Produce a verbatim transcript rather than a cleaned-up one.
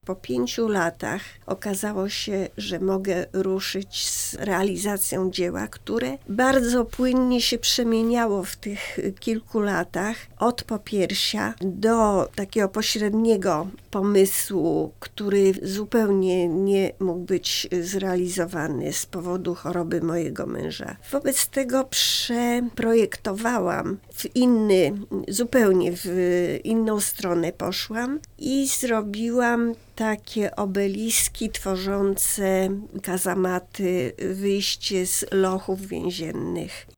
Po pięciu latach okazało się, że mogę ruszyć z realizacją dzieła, które bardzo płynnie się przemieniało w tych kilku latach od popiersia do takiego pośredniego pomysłu, który zupełnie nie mógł być zrealizowany z powodu choroby mojego męża. Wobec tego przeprojektowałam w inny, zupełnie w inną stronę poszłam i zrobiłam takie obeliski tworzące kazamaty, wyjście z lochów więziennych.